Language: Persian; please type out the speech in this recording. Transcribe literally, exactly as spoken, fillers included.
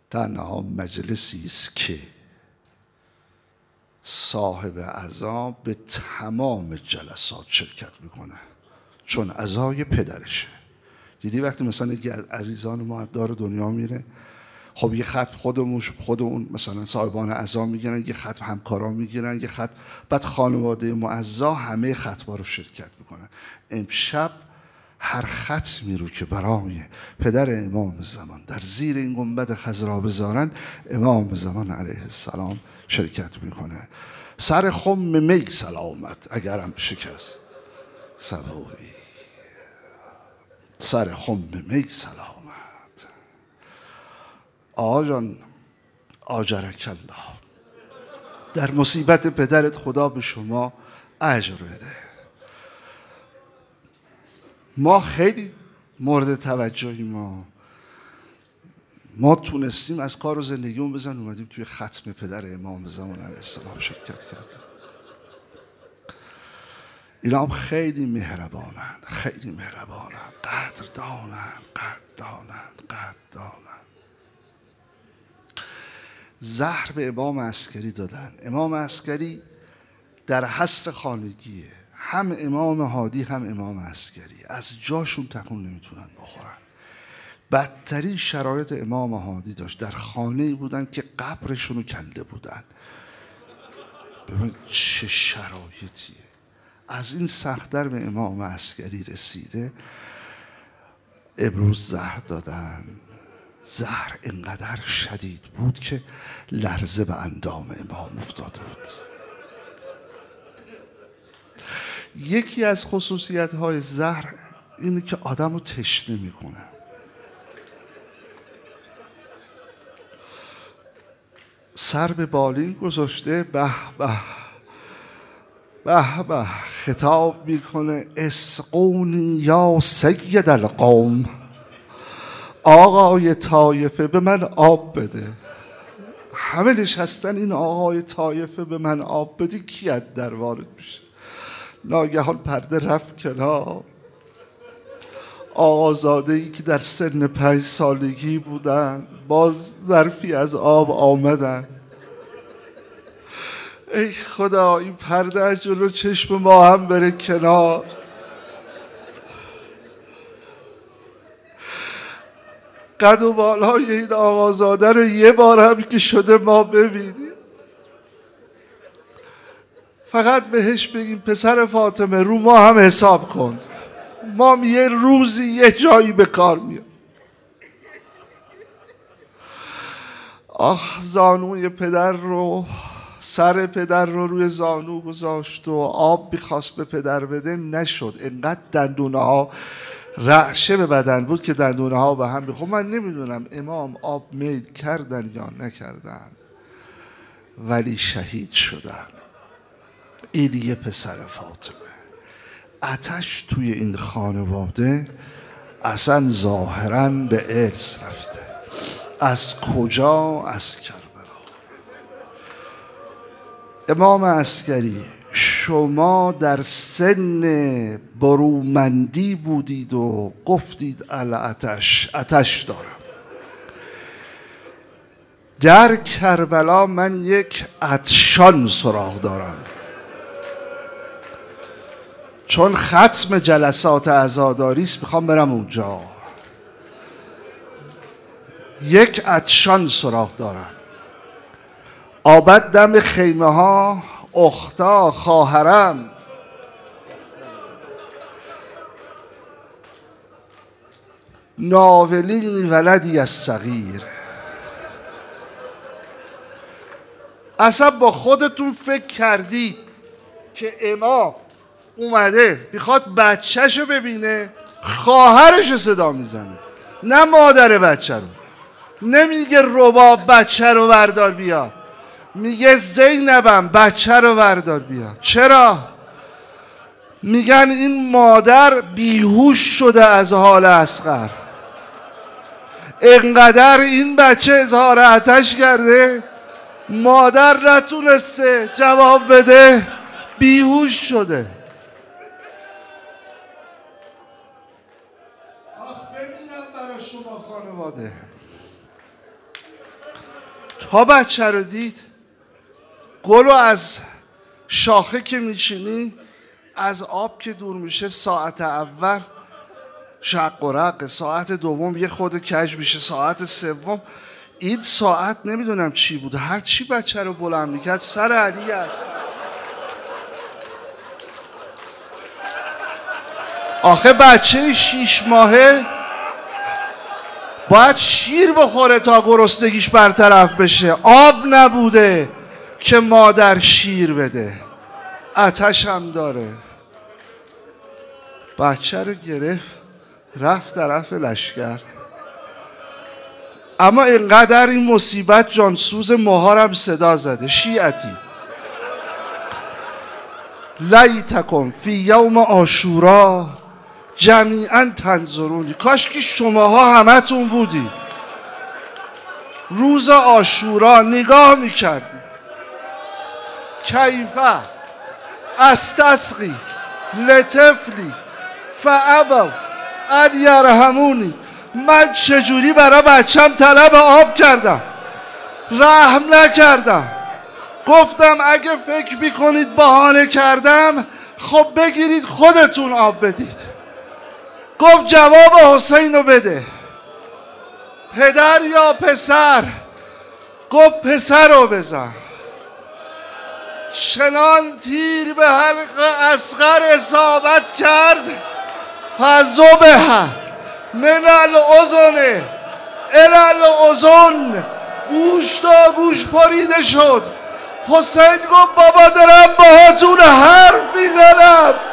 تنها مجلسی است که صاحب عزا به تمام جلسات شرکت میکنه، چون عزای پدرشه. دیدی وقتی مثلا یکی از عزیزان ما دار دنیا میره، خب یه خط خودمون خودمون مثلا صاحبان عزا میگیرن، یه خط همکارا میگیرن، یه خط بعد خانواده معزا همه خطبا رو شرکت میکنن. امشب هر ختمی رو که برای پدر امام زمان در زیر این گنبد خضرا بذارن، امام زمان علیه السلام شرکت میکنه. سر خم می سلامت اگرم شکست سبوی، سر خم می سلامت. آقا جان آجرک الله، در مصیبت پدرت خدا به شما اجر بده. ما خیلی مورد توجهی، ما ما تونستیم از کار و زندگیمون بزن اومدیم توی ختم پدر امام زمان علیه السلام شرکت کردیم. اینا هم خیلی مهربانن، خیلی مهربانن، قدر دانن، قدر دانن، قدر دانن. زهر به امام عسکری دادن. امام عسکری در حصر خانگیه، هم امام هادی هم امام عسکری از جاشون تکون نمیتونن بخورن. بدترین شرایط امام هادی داشت، در خانه‌ای بودن که قبرشونو کنده بودن. ببین چه شرایطیه. از این سخت‌تر به امام عسکری رسیده. امروز زهر دادن. زهر اینقدر شدید بود که لرزه به اندام امام افتاده بود. یکی از خصوصیت‌های زهر اینه که آدم رو تشنه میکنه. سر به بالین گذاشته، به به به به خطاب میکنه اسقونی یا سید القوم، آقای طایفه به من آب بده. همه نشستن، این آقای طایفه به من آب بده کی از در وارد میشه؟ ناگهان پرده رفت کنار. آقازاده‌ای که در سن پنج سالگی بودن باز ظرفی از آب آمدن. ای خدا این پرده از جلو چشم ما هم بره کنار. قد و بالای این آقازاده رو یه بار هم که شده ما ببینیم. فقط بهش بگیم پسر فاطمه رو ما هم حساب کن، ما یه روزی یه جایی به کار میاد. آخ زانوی پدر رو، سر پدر رو روی زانو گذاشت و آب میخواست به پدر بده، نشد. اینقدر دندونه ها رعشه به بدن بود که دندونه ها به هم بخورد. من نمیدونم امام آب میل کردن یا نکردن، ولی شهید شدن. این یه پسر فاطمه. آتش توی این خانواده اصلا ظاهراً به ارث رفته. از کجا؟ از کربلا. امام عسکری شما در سن برومندی بودید و گفتید الاتش، آتش دارم. در کربلا من یک عطشان سراغ دارم، چون ختم جلسات عزاداری است، میخوام برم اونجا. یک عطشان سراغ دارم. آبد دم خیمه ها اختا خواهرم، ناولینی ولدی از صغیر. اصلا با خودتون فکر کردید که امام اومده میخواد بچهشو ببینه، خواهرشو صدا میزنه، نه مادر بچه رو. نمیگه رباب بچه رو بردار بیا، میگه زینبم بچه رو بردار بیا. چرا؟ میگن این مادر بیهوش شده از حال اصغر، انقدر این بچه اظهار آتش کرده مادر نتونسته جواب بده، بیهوش شده. آخ بمیرم برای شما خانواده. تا بچه رو دید، گلو از شاخه که میچینی، از آب که دور میشه ساعت اول شق و رق، ساعت دوم یه خود کج میشه، ساعت سوم این ساعت نمیدونم چی بود، هر چی بچه رو بلند میکرد سر علی است. آخه بچه شیش ماهه باید شیر بخوره تا گرسنگیش برطرف بشه. آب نبوده که مادر شیر بده، آتش هم داره. بچه رو گرفت رفت طرف لشکر. اما اینقدر این مصیبت جانسوز ماهارم صدا زده، شیعتی لیتکم فی یوم عاشورا جمیعا تنظرونی، کاش که شماها همتون بودی روز عاشورا نگاه میکردی. کیفه استسقی لطفلی فابوا ان یرحمونی، من چجوری برای بچم طلب آب کردم، رحم نکردم. گفتم اگه فکر میکنید بهانه کردم خب بگیرید خودتون آب بدید. گفت جواب حسین رو بده، پدر یا پسر؟ گفت پسر رو بزن. چنان تیر به حلق اصغر اصابت کرد فذبح من الاذن الی الاذن، گوش تا گوش پریده شد. حسین گفت بابا دارم باهاتون حرف میزنم،